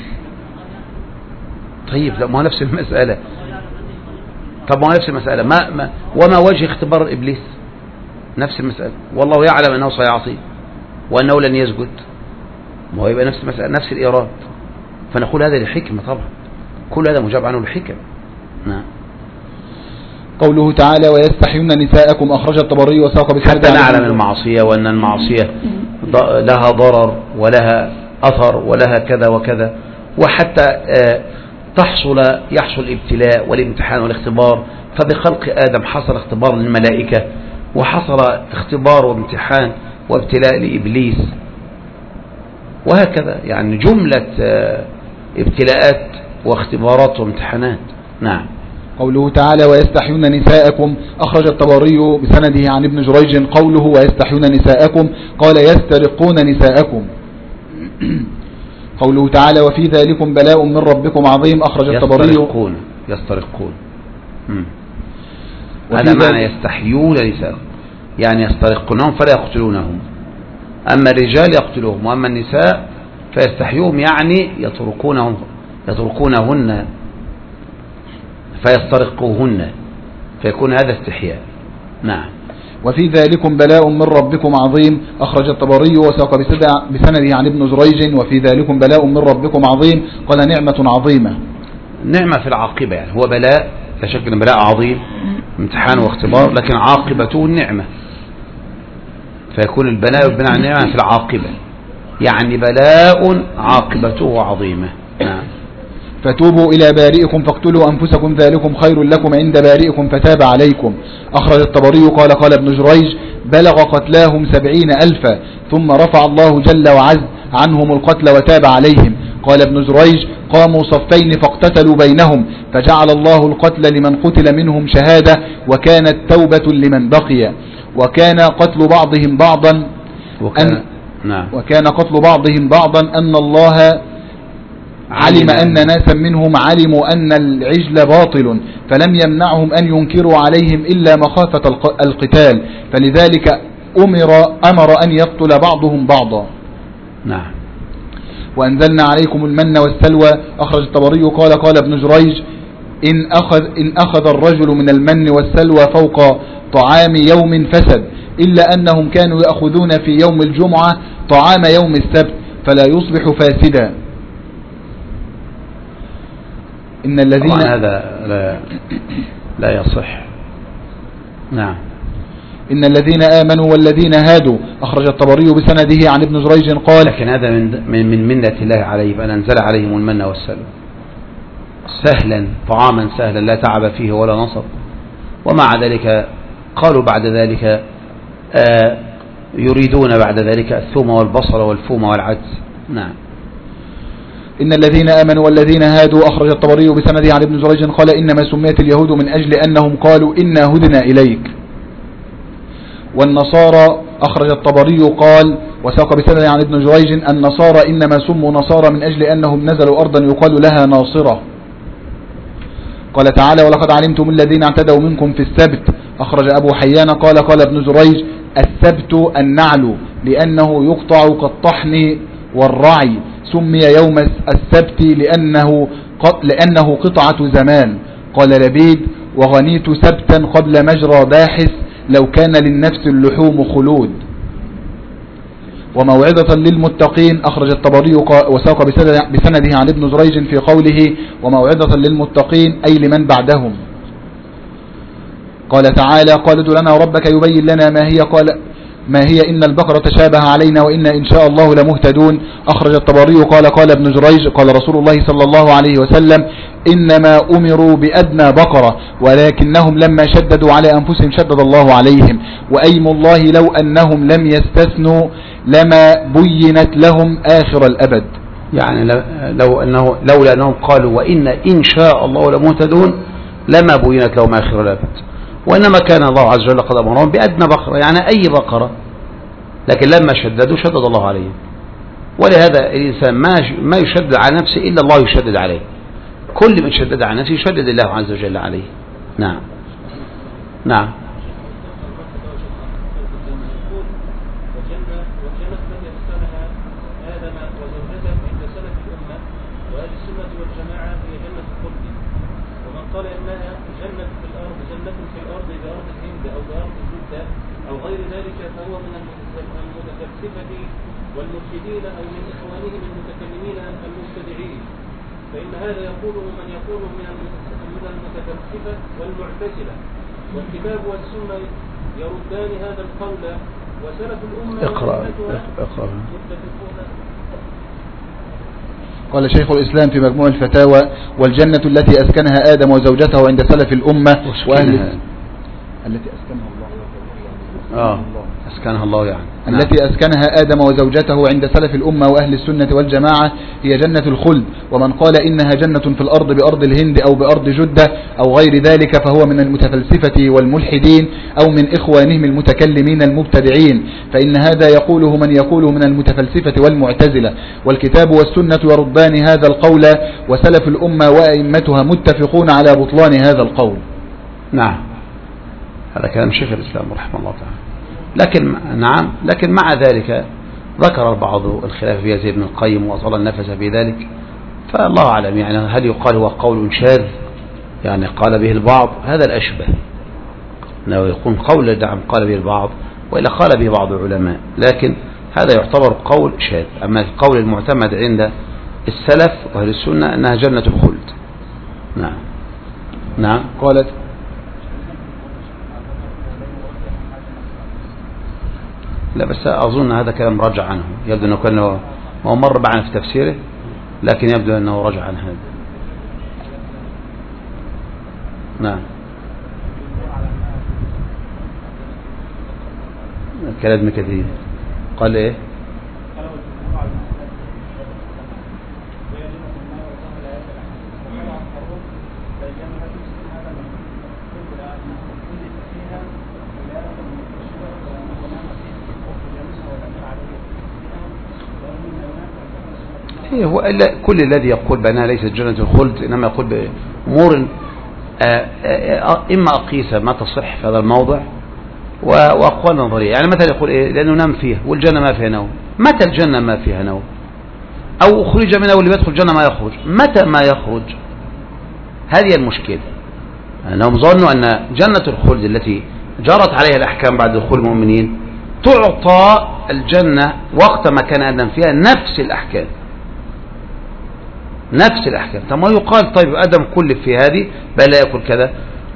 طيب، ما هو نفس المسألة. طب ما هو نفس المسألة، وما وجه اختبار إبليس؟ نفس المسألة، والله يعلم أنه سيعصي وأنه لن يسجد، ما هو يبقى نفس المسألة، نفس الإيراد. فنقول هذا للحكمة طبعا، كل هذا مجاب عنه الحكم. نعم.
قوله تعالى ويستحيون نساءكم، أخرج الطبري وساق بسند.
حتى نعلم المعصية وأن المعصية لها ضرر ولها أثر ولها كذا وكذا، وحتى يحصل الابتلاء والامتحان والاختبار. فبخلق آدم حصل اختبار للملائكة، وحصل اختبار وامتحان وابتلاء لإبليس، وهكذا يعني جملة ابتلاءات واختبارات وامتحانات. نعم.
قوله تعالى ويستحيون نساءكم، أخرج الطبري بسنده عن ابن جريج قوله ويستحيون نساءكم قال يسترقون نساءكم. قوله تعالى وفي ذلكم بلاء من ربكم عظيم، أخرج الطبري.
يسترقون هذا معنى يستحيون نساءهم، يعني يسترقونهم فلا يقتلونهم. أما الرجال يقتلوهم، وأما النساء فيستحيوهم يعني يتركونهن فيسترقوهن، فيكون هذا استحياء. نعم.
وفي ذلكم بلاء من ربكم عظيم، أخرج الطبري وساق بسنده عن ابن جريج وفي ذلكم بلاء من ربكم عظيم قال نعمة عظيمة.
نعمة في العاقبة، يعني هو بلاء، لا شك أن بلاء عظيم، امتحان واختبار، لكن عاقبته النعمة، فيكون البلاء والبناء عن النعمة في العاقبة، يعني بلاء عاقبته عظيمة. نعم.
فتوبوا إلى بارئكم فاقتلوا أنفسكم ذلكم خير لكم عند بارئكم فتاب عليكم. أخرج الطبري قال ابن جريج بلغ قتلاهم 70,000 ثم رفع الله جل وعز عنهم القتل وتاب عليهم. قال ابن جريج قاموا صفين فاقتتلوا بينهم فجعل الله القتل لمن قتل منهم شهادة وكانت توبة لمن بقي، وكان قتل بعضهم بعضا وكان قتل بعضهم بعضا أن الله علم أن ناسا منهم علموا أن العجل باطل فلم يمنعهم أن ينكروا عليهم إلا مخافة القتال، فلذلك أمر أن يقتل بعضهم بعضا.
نعم.
وأنزلنا عليكم المن والسلوى، أخرج الطبري قال ابن جريج إن أخذ الرجل من المن والسلوى فوق طعام يوم فسد، إلا أنهم كانوا يأخذون في يوم الجمعة طعام يوم السبت فلا يصبح فاسدا. إن الذين
هذا لا يصح. نعم.
إن الذين آمنوا والذين هادوا، أخرج الطبري بسنده عن ابن جريج قال
لكن هذا من منة الله عليه بأن أنزل عليهم المن والسلوى سهلا، طعاما سهلا لا تعب فيه ولا نصب. ومع ذلك قالوا بعد ذلك يريدون بعد ذلك الثوم والبصل والفوم والعدس. نعم.
إن الذين آمنوا والذين هادوا، أخرج الطبري بسنده عن ابن جريج قال إنما سميت اليهود من أجل أنهم قالوا إنا هدنا إليك. والنصارى، أخرج الطبري قال وساق بسنده عن ابن جريج النصارى إنما سموا نصارى من أجل أنهم نزلوا أرضا يقال لها ناصرة. قال تعالى ولقد علمتم الذين اعتدوا منكم في السبت، أخرج أبو حيان قال ابن جريج السبت النعل لأنه يقطع كالطحن والرعي. سمي يوم السبت لأنه قطعة زمان. قال لبيد: وغنيت سبتا قبل مجرى باحث لو كان للنفس اللحوم خلود. وموعظة للمتقين أخرج الطبري وساق بسنده عن ابن جريج في قوله: وموعظة للمتقين أي لمن بعدهم. قال تعالى: قال ادع لنا ربك يبين لنا ما هي إن البقرة تشابه علينا وإنا إن شاء الله لمهتدون. أخرج الطبري قال ابن جريج: قال رسول الله صلى الله عليه وسلم: إنما أمروا بأدنى بقرة ولكنهم لما شددوا على أنفسهم شدد الله عليهم. وأيم الله لو أنهم لم يستثنوا لما بينت لهم آخر الأبد.
يعني لولا أنهم قالوا وإن إن شاء الله لمهتدون لما بينت لهم آخر الأبد، وإنما كان الله عز وجل قد أمرهم بأدنى بقرة، يعني أي بقرة، لكن لما شددوا شدد الله عليهم. ولهذا الإنسان ما يشدد على نفسه إلا الله يشدد عليه. كل من شدد على نفسه يشدد الله عز وجل عليه. نعم نعم.
قال إنها جنة في الأرض بأرض الهند أو بأرض جدة أو غير ذلك فهو من المتفلسفة والملحدين أو من إخوانهم المتكلمين المبتدعين، فإن هذا يقوله من يقول من المتفلسفة والمعتزلة، والكتاب والسنة يردان هذا القول، وسلف الأمة متفقون.
قال شيخ الإسلام في مجموع الفتاوى: والجنة التي أسكنها آدم وزوجته عند سلف الأمة
أسكنها الله يعني
التي أسكنها آدم وزوجته عند سلف الأمة وأهل السنة والجماعة هي جنة الخلد. ومن قال إنها جنة في الأرض بأرض الهند أو بأرض جدة أو غير ذلك فهو من المتفلسفة والملحدين أو من إخوانهم المتكلمين المبتدعين، فإن هذا يقوله من يقوله من المتفلسفة والمعتزلة، والكتاب والسنة يردان هذا القول، وسلف الأمة وأئمتها متفقون على بطلان هذا القول.
نعم، هذا كلام شيخ الإسلام رحمه الله تعالى. لكن مع ذلك ذكر البعض الخلاف في زيد بن القيم وأطال النفس في ذلك، فالله أعلم. يعني هل يقال هو قول شاذ يعني قال به البعض؟ هذا الأشبه أنه يكون قول دعم قال به البعض، وإلا قال به بعض العلماء، لكن هذا يعتبر قول شاذ. أما القول المعتمد عند السلف وأهل السنة أنها جنة الخلد. نعم نعم.
قالت
لا، بس أظن هذا كلام رجع عنه، يبدو أنه كان هو مر معنا في تفسيره، لكن يبدو أنه رجع عن هذا. نعم. كلام كثير قال إيه؟ هو إلا كل الذي يقول بأنها ليست جنة الخلد إنما يقول بأمور إما أقيسة ما تصح في هذا الموضع وأقوال نظرية. يعني مثلا يقول إيه؟ لأنه نام فيها والجنة ما فيها نوم. متى الجنة ما فيها نوم؟ أو خرج منها واللي بيدخل الجنة ما يخرج، متى ما يخرج؟ هذه المشكلة. أنهم ظنوا أن جنة الخلد التي جرت عليها الأحكام بعد دخول المؤمنين تعطى الجنة وقت ما كان آدم فيها نفس الأحكام. طب ما يقال طيب آدم كل في هذه بل لا يأكل كذا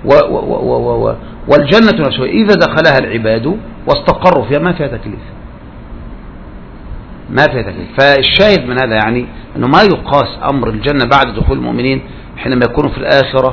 والجنة نفسها إذا دخلها العباد واستقروا فيها ما فيها تكليف. فالشاهد من هذا يعني أنه ما يقاس أمر الجنة بعد دخول المؤمنين حينما يكونوا في الآخرة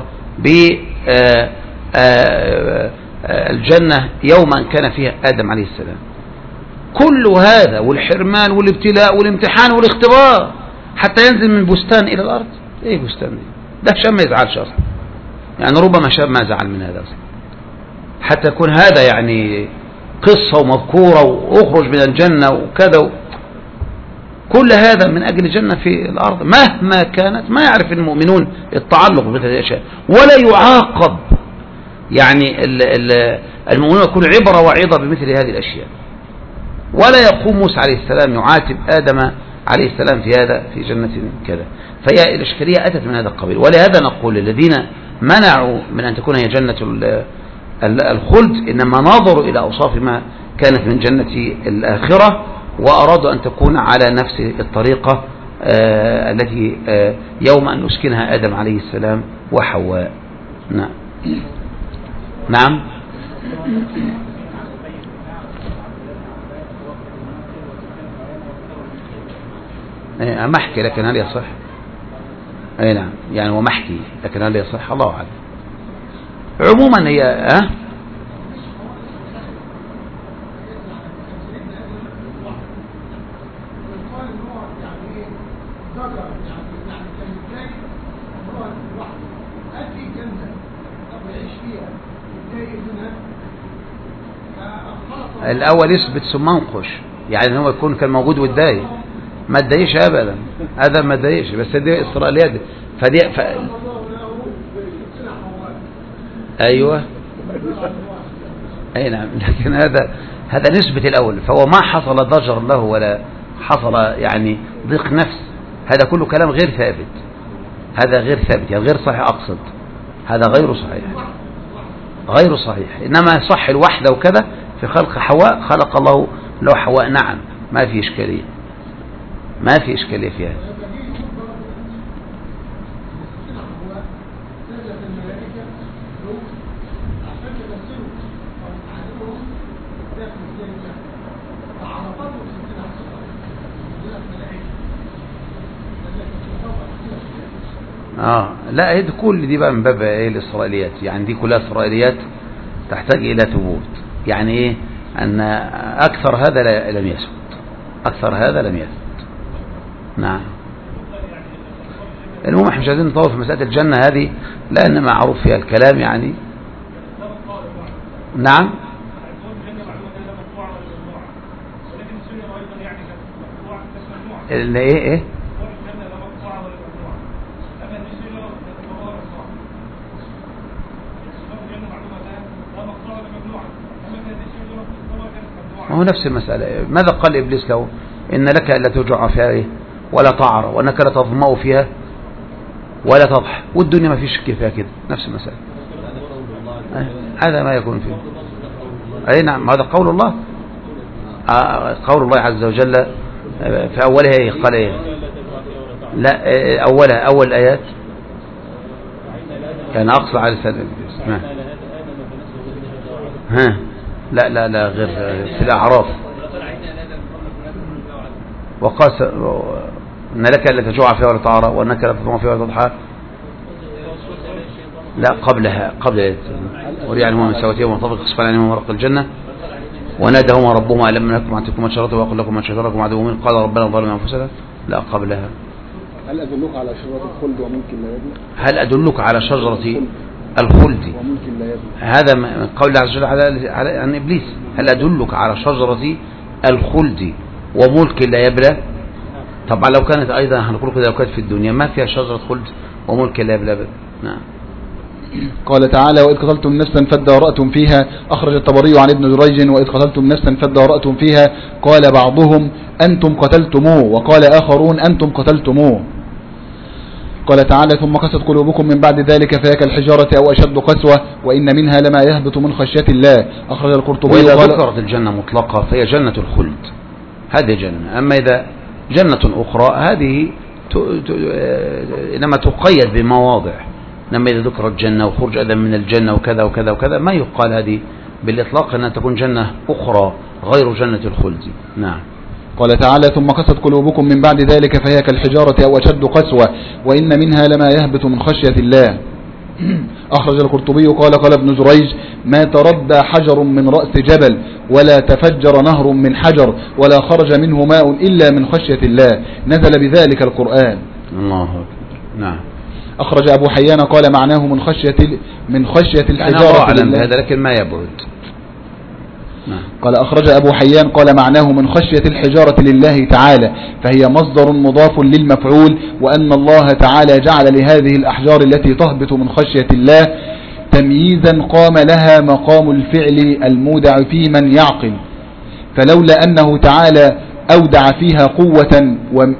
بالجنة يوم أن كان فيها آدم عليه السلام. كل هذا والحرمان والابتلاء والامتحان والاختبار حتى ينزل من بستان إلى الأرض. إيه بستان ده شاب ما يزعلش أصلا، يعني ربما شاب ما زعل من هذا أصلا، حتى يكون هذا يعني قصة ومذكورة وأخرج من الجنة وكذا كل هذا من أجل الجنة في الأرض مهما كانت. ما يعرف المؤمنون التعلق بهذه الأشياء ولا يعاقب يعني المؤمنون يكون عبرة وعظة بمثل هذه الأشياء. ولا يقوم موسى عليه السلام يعاتب آدم عليه السلام في هذا في جنة كذا. فهي الإشكالية أتت من هذا القبيل. ولهذا نقول الذين منعوا من أن تكون هي جنة الخلد إنما نظروا إلى أوصاف ما كانت من جنة الآخرة، وأرادوا أن تكون على نفس الطريقة التي يوم أن نسكنها آدم عليه السلام وحواء. نعم. نعم. محكي لكن هل يصح؟ أي نعم، يعني ومحكي لكن هل يصح؟ الله أعلم. عموما هي الأول يثبت ثم ينقش، يعني هو يكون كان موجود واتضايق، ما اتضايقش أبدا، هذا ما اتضايقش، بس دي إسرائيليات فدي أيوة أي نعم. لكن هذا نسبة الأول، فهو ما حصل ضجر له ولا حصل يعني ضيق نفس، هذا كله كلام غير ثابت، هذا غير ثابت يعني غير صحيح، أقصد هذا غير صحيح، غير صحيح. إنما صح الوحدة وكذا في خلق حواء، خلق الله له حواء، نعم، ما في إشكالية، ما في إشكالية في هذا. لا هي كل دي بقى من باب ايه الإسرائيليات، يعني دي كلها إسرائيليات تحتاج إلى ثبوت. يعني ايه أن أكثر هذا لم يثبت، أكثر هذا لم يثبت. نعم. المهم احنا مش عايزين نطول في مسألة الجنة هذه لأن معروف فيها الكلام يعني. نعم. اللي ايه هو نفس المسألة. ماذا قال إبليس له؟ إن لك ألا تجوع فيها إيه ولا تعرى، وأنك لا تظمأ فيها ولا تضحى، والدنيا ما فيش شك فيها كده، نفس المسألة. هذا ما يكون فيه. أي نعم، هذا قول الله. قول الله عز وجل في أولها إيه؟ قال إيه؟ لا أولها أول الآيات كان أقصى على لسان إبليس. ها لا غير في الأعراف. وقاس إن لك ألا تجوع فيها ولا تعرى، وأنك لا تظمأ فيها ولا تضحى. لا قبلها، قبل وريعنهما من سواتهما وطفق خصفان عنهما ورق الجنة ونادهما ربهما ألم نكن معتكم من شرطه وأقول لكم من شجركم عدو من قال ربنا ظلمنا أنفسنا. لا قبلها.
هل أدلك على شجرة الخلد وممكن لا يبلى؟
هل أدلك على شجرة الخلد
وممكن لا يبلى؟
هذا من قول الله عز وجل عن إبليس. هل أدلك على شجرة الخلد وملك لا يبلى؟ طبعا لو كانت أيضا هنقول كده، لو كانت في الدنيا ما فيها شجرة خلد وملك لا يبلى. نعم.
قال تعالى: وإذ قتلتم نفسا فادارأتم فيها. أخرج الطبري عن ابن جريج: وإذ قتلتم نفسا فادارأتم فيها، قال بعضهم أنتم قتلتموه، وقال آخرون أنتم قتلتموه. قال تعالى: ثم قست قلوبكم من بعد ذلك فهي كالحجارة أو أشد قسوة وإن منها لما يهبط من خشية الله. أخرج القرطبي.
وإذا ذكرت الجنة مطلقة فهي جنة الخلد، هذه جنة. أما إذا جنة أخرى هذه إنما تقيد بمواضع. إنما إذا ذكرت الجنة وخرج آدم من الجنة وكذا وكذا وكذا ما يقال هذه بالإطلاق أنها تكون جنة أخرى غير جنة الخلد. نعم.
قال تعالى: ثم قست قلوبكم من بعد ذلك فهي كالحجارة أو أشد قسوة وإن منها لما يهبط من خشية الله. أخرج القرطبي قال ابن جريج: ما تردى حجر من رأس جبل ولا تفجر نهر من حجر ولا خرج منه ماء إلا من خشية الله، نزل بذلك القرآن.
الله أكبر. نعم.
أخرج أبو حيان قال معناه من خشية الحجارة لله،
هذا لكن ما يبعد.
قال أخرج أبو حيان قال معناه من خشية الحجارة لله تعالى، فهي مصدر مضاف للمفعول، وأن الله تعالى جعل لهذه الأحجار التي تهبط من خشية الله تمييزا قام لها مقام الفعل المودع في من يعقل، فلولا أنه تعالى أودع فيها قوة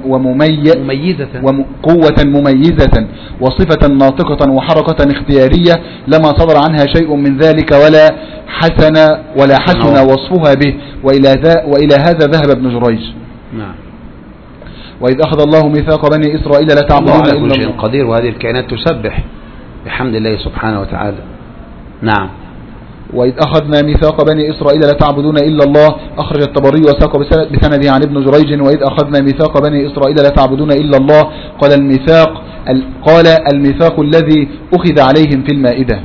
مميزة وصفة ناطقة وحركة اختيارية لما صدر عنها شيء من ذلك ولا حسن وصفها به، وإلى هذا ذهب ابن جريج.
نعم.
وإذ أخذ الله ميثاق بني إسرائيل لا تعبدون إلا الله.
كل شيء قدير، وهذه الكائنات تسبح بحمد الله سبحانه وتعالى. نعم.
وإذ أخذنا ميثاق بني إسرائيل لا تعبدون إلا الله، أخرج الطبري وساق بسنده عن ابن جريج. وإذ أخذنا ميثاق بني إسرائيل لا تعبدون إلا الله، قال الميثاق الذي أخذ عليهم في المائدة.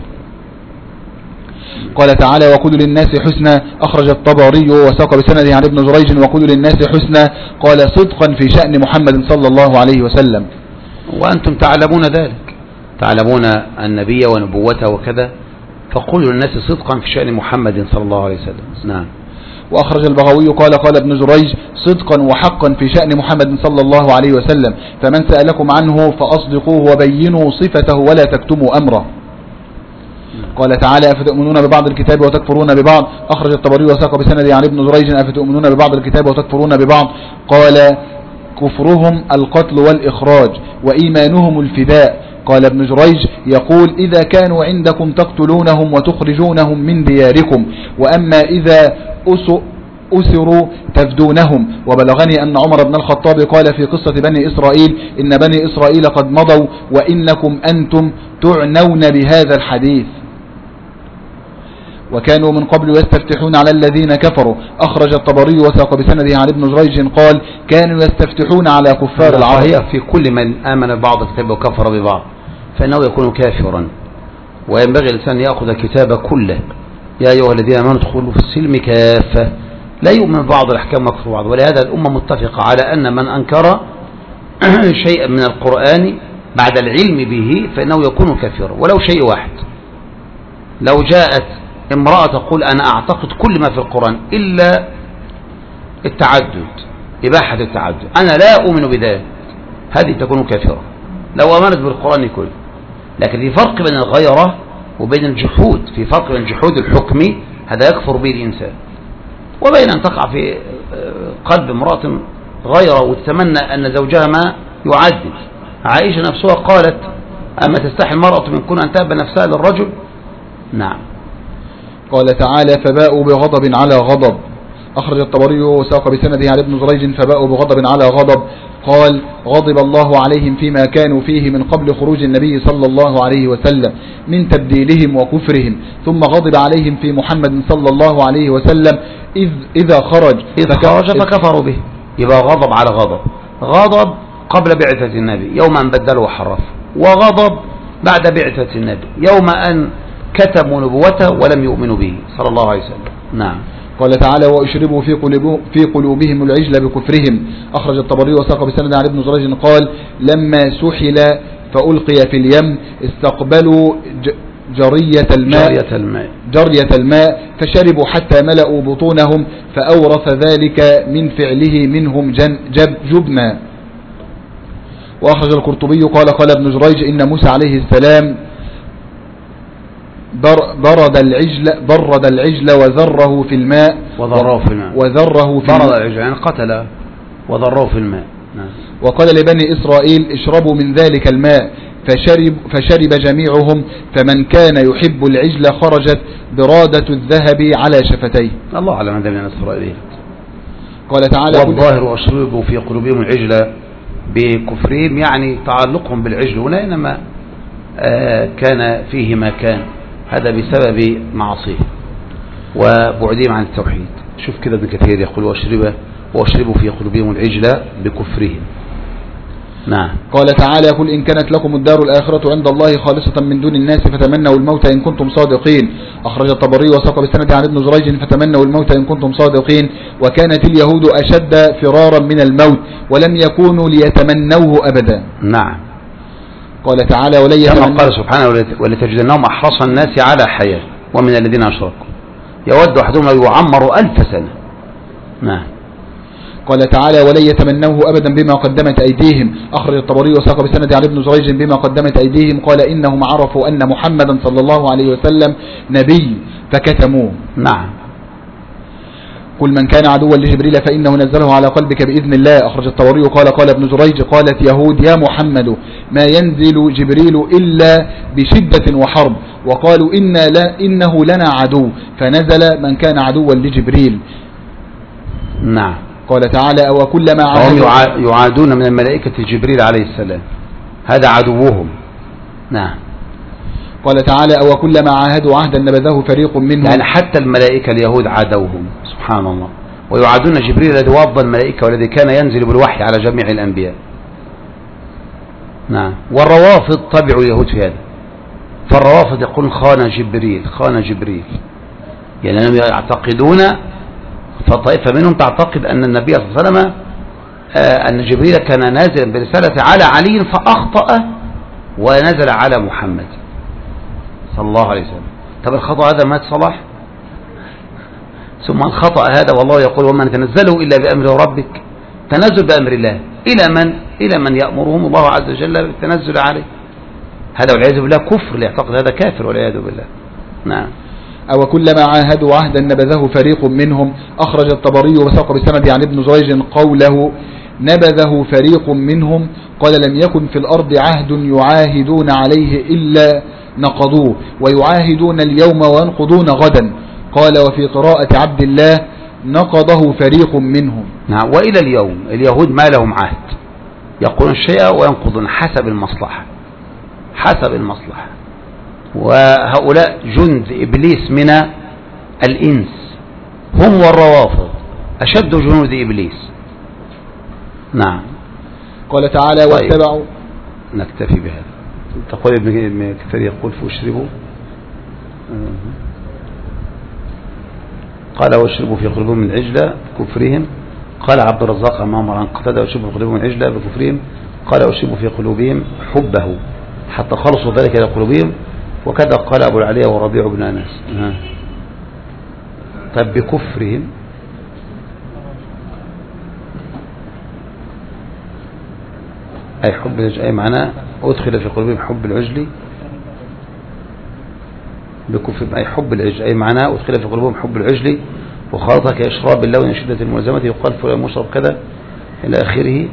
قال تعالى وقل للناس حسنا، أخرج الطبري وساق بسنده عن ابن جريج. وقل للناس حسنا قال صدقا في شأن محمد صلى الله عليه وسلم.
وأنتم تعلمون ذلك، تعلمون النبي ونبوته وكذا، فقولوا للناس صدقا في شأن محمد صلى الله عليه وسلم. نعم.
وأخرج البغوي قال ابن جريج صدقا وحقا في شأن محمد صلى الله عليه وسلم، فمن سألكم عنه فأصدقوه وبينوا صفته ولا تكتموا أمره. قال تعالى أفتؤمنون ببعض الكتاب وتكفرون ببعض، أخرج الطبري وساق بسنده عن ابن جريج أفتؤمنون ببعض الكتاب وتكفرون ببعض، قال كفرهم القتل والإخراج وإيمانهم الفداء. قال ابن جريج يقول إذا كانوا عندكم تقتلونهم وتخرجونهم من دياركم، وأما إذا أسروا تفدونهم. وبلغني أن عمر بن الخطاب قال في قصة بني إسرائيل إن بني إسرائيل قد مضوا وإنكم أنتم تعنون بهذا الحديث، وكانوا من قبل يستفتحون على الذين كفروا. أخرج الطبري وساق بسنده عن ابن جريج قال كانوا يستفتحون على كفار العرب.
هي في كل من آمن ببعض الكتاب وكفر ببعض فإنه يكون كافرا، وينبغي الإنسان يأخذ الكتاب كله. يا أيها الذين آمنوا ادخلوا في السلم كافة، لا يؤمن بعض الأحكام وكفر بعض. ولهذا الأمة متفقة على أن من أنكر شيئا من القرآن بعد العلم به فإنه يكون كافرا ولو شيء واحد. لو جاءت امرأة تقول أنا أعتقد كل ما في القرآن إلا التعدد، إباحة التعدد، أنا لا أؤمن بذلك، هذه تكون كافرة لو أمنت بالقرآن كله. لكن في فرق بين الغيرة وبين الجحود، في فرق بين جحود الحكم هذا يكفر به الإنسان، وبين أن تقع في قلب امرأة غيرة وتتمنى أن زوجها ما يعدل. عائشة نفسها قالت أما تستحي المرأة من كون أن تأبى نفسها للرجل. نعم.
قال تعالى فباءوا بغضب على غضب، أخرج الطبري وساق بسنده عن ابن جريج فباءوا بغضب على غضب. قال غضب الله عليهم فيما كانوا فيه من قبل خروج النبي صلى الله عليه وسلم من تبديلهم وكفرهم، ثم غضب عليهم في محمد صلى الله عليه وسلم إذا خرج
فكفروا به. يبقى غضب على غضب، غضب قبل بعثة النبي يوم أن بدلوا وحرفوا، وغضب بعد بعثة النبي يوم أن كتموا نبوته ولم يؤمنوا به صلى الله عليه وسلم. نعم.
قال تعالى وأشربوا في قلوبهم العجل بكفرهم، أخرج الطبري وساق بسند عن ابن جريج قال لما سحل فألقي في اليم استقبلوا جرية الماء فشربوا حتى ملأوا بطونهم فأورث ذلك من فعله منهم جبنا. وأخرج القرطبي قال ابن جريج إن موسى عليه السلام برد العجل وذره في الماء برد
العجل يعني قتل وذره في الماء. نعم.
وقال لبني إسرائيل اشربوا من ذلك الماء فشرب جميعهم، فمن كان يحب العجل خرجت برادة الذهب على شفتيه.
الله أعلم هذا من الإسرائيليين.
قال تعالى
والظاهر وأشربوا في قلوبهم العجل بكفرهم، يعني تعلقهم بالعجل هنا إنما كان فيه ما كان، هذا بسبب معصيه وبعدهم عن التوحيد. شوف كده ابن كثير يقول واشربوا في قلوبهم العجل بكفرهم. نعم.
قال تعالى قل إن كانت لكم الدار الآخرة عند الله خالصة من دون الناس فتمنوا الموت إن كنتم صادقين، أخرج الطبري وساق بسند عن ابن جريج فتمنوا الموت إن كنتم صادقين. وكانت اليهود أشد فرارا من الموت ولم يكونوا ليتمنوه أبدا.
نعم.
قال تعالى
كما قال سبحانه ولتجدنهم أحرص الناس على حياة ومن الذين أشركوا يود أحدهم لو يعمر 1000 سنة. نعم.
قال تعالى ولن يتمنوه أبدا بما قدمت أيديهم. أخرج الطبري وساق بسند علي بن جريج بما قدمت أيديهم قال إنهم عرفوا أن محمدا صلى الله عليه وسلم نبي فكتموه.
نعم.
قل من كان عدوا لجبريل فإنه نزله على قلبك بإذن الله. أخرج الطبري قال ابن جريج قالت يهود يا محمد ما ينزل جبريل إلا بشدة وحرب وقالوا إنه لنا عدو فنزل من كان عدوا لجبريل.
نعم.
قال تعالى أو كلما
هم يعادون من الملائكة جبريل عليه السلام هذا عدوهم. نعم.
قال تعالى أو كلما عاهدوا عهدا نبذه فريق منهم.
يعني حتى الملائكة اليهود عادوهم سبحان الله ويعادون جبريل الذي وضى الملائكة والذي كان ينزل بالوحي على جميع الأنبياء. نعم. والروافض تبعوا اليهود في هذا فالروافض يقولون خان جبريل يعني هم يعتقدون فطائفة منهم تعتقد أن النبي صلى الله عليه وسلم أن جبريل كان نازلا برسالة على علي فأخطأ ونزل على محمد صلى الله عليه وسلم. طب الخطأ هذا ما صلاح ثم الخطأ هذا والله يقول وما تنزله إلا بأمر ربك تنزل بأمر الله إلى من يأمرهم الله عز وجل بالتنزل عليه. هذا والعياذ بالله كفر ليعتقد هذا كافر والعياذ بالله. نعم.
أو كلما عاهدوا عهدا نبذه فريق منهم. أخرج الطبري وساق بسند عن ابن جريج قوله نبذه فريق منهم قال لم يكن في الأرض عهد يعاهدون عليه إلا نقضوه ويعاهدون اليوم وينقضون غدا. قال وفي قراءة عبد الله نقضه فريق منهم.
نعم. وإلى اليوم اليهود ما لهم عهد يقولون الشيء وينقضون حسب المصلحة وهؤلاء جند إبليس من الإنس هم والروافض أشد جنود إبليس. نعم.
قال تعالى واتبعوا.
نكتفي بهذا. تقول ابن كثير يقول فاشربوا قال واشربوا في قلوبهم من عجلة بكفرهم. قال عبد الرزاق أمام عن قتادة واشربوا في قلوبهم من عجلة بكفرهم. قال واشربوا في قلوبهم حبه حتى خلصوا ذلك إلى قلوبهم. وكذا قال أبو العليا وربيع بن أنس. طب بكفرهم أي حب أي معناه أدخل في قلوبهم حب العجل بكفر أي حب العجل أي معناه أدخل في قلوبهم حب العجل وخلطها كإشراب اللون شدة الملزمة يقال فلان مشرب كذا إلى آخره.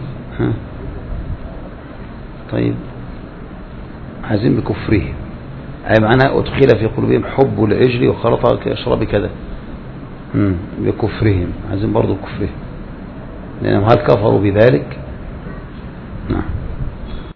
طيب عايزين بكفرهم أي معناه أدخل في قلوبهم حب العجل وخلطها كإشراب كذا بكفرهم عايزين برضو بكفرهم لأنهم هل كفروا بذلك